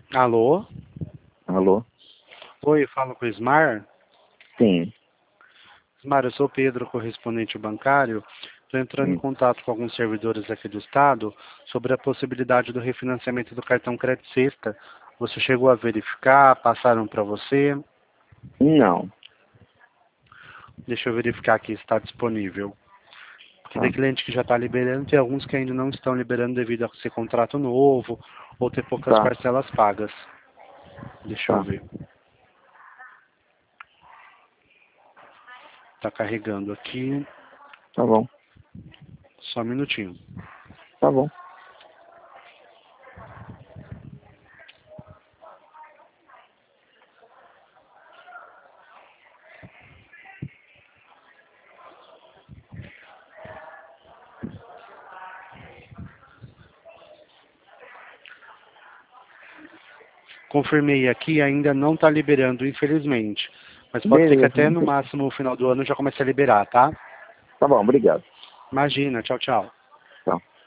Alô? Alô? Oi, falo com o Ismar. Sim. Ismar, eu sou o Pedro, correspondente bancário. Estou entrando em Hum. contato com alguns servidores aqui do Estado sobre a possibilidade do refinanciamento do cartão Crédito Sexta. Você chegou a verificar? Passaram para você? Não. Deixa eu verificar aqui se está disponível. Porque Tá. tem cliente que já está liberando, tem alguns que ainda não estão liberando devido a ser contrato novo ou ter poucas Tá. parcelas pagas. Deixa eu Tá. ver. Está carregando aqui. Tá bom. Só um minutinho. Tá bom. Confirmei aqui, ainda não está liberando, infelizmente. Mas pode ser que Beleza. até no máximo no final do ano já comece a liberar, tá? Tá bom, obrigado. Imagina, tchau, tchau. Tchau.